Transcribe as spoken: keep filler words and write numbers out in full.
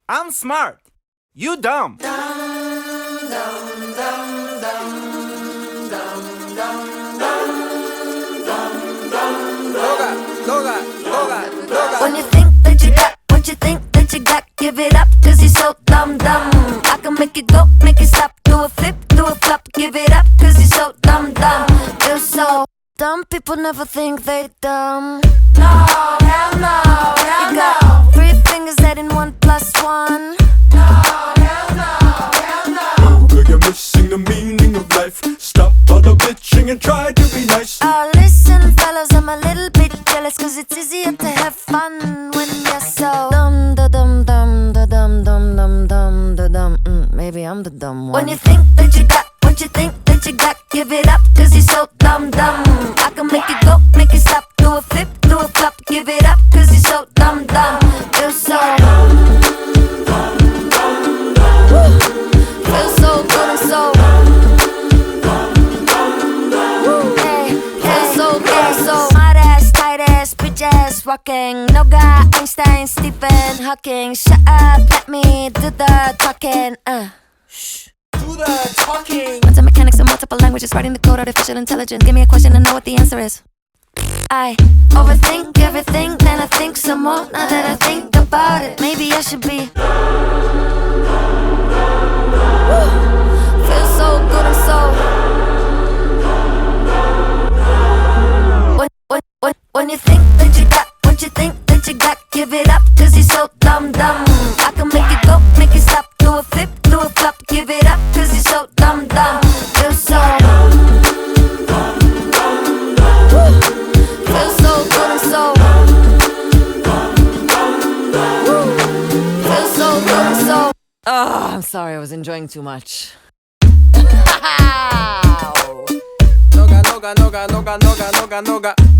I'm smart. You dumb. When you think that you got what you think that you got, give it up, cause you're so dumb, dumb. I can make it go, make it stop, do a flip, do a flop, give it up, cause you're so dumb, dumb. You're so dumb, people never think they dumb. No, hell no, hell you got no. Three fingers adding one plus one. No, hell no, hell no. Girl, you're missing the meaning of life. Stop all the bitching and try to be nice. Oh, listen, fellas, I'm a little bit jealous, cause it's easier to have fun when you're so dumb, da dum dum, da dum dum dum dum, da dum. Mm, maybe I'm the dumb one. When you think that you got what you think that you got, give it up, cause you're so dumb, dumb. I can make it go, make it stop, do a flip, do a flop, give it up, cause you're so dumb, dumb. You're so Woo. Feel so good and so Woo. Hey, feel so good and so smart ass, tight ass, bitch ass, rocking. No guy, Einstein, Stephen Hawking. Shut up, let me do the talking. Uh, shh. Do the talking. Quantum mechanics in multiple languages, writing the code, artificial intelligence. Give me a question and know what the answer is. I overthink everything, then I think some more. Now that I think about it, maybe I should be Woo. Feel so good and so when, when, when, when you think that you got what you think that you got, give it up, cause you're so dumb, dumb. I can make it go, make it stop, do a flip, do a flop, give it up, cause you're so dumb, dumb. You're so Woo. Feel so good and so Woo. Feel so good and so Oh, I'm sorry, I was enjoying too much. Noga, noga, noga, noga, noga, noga, noga.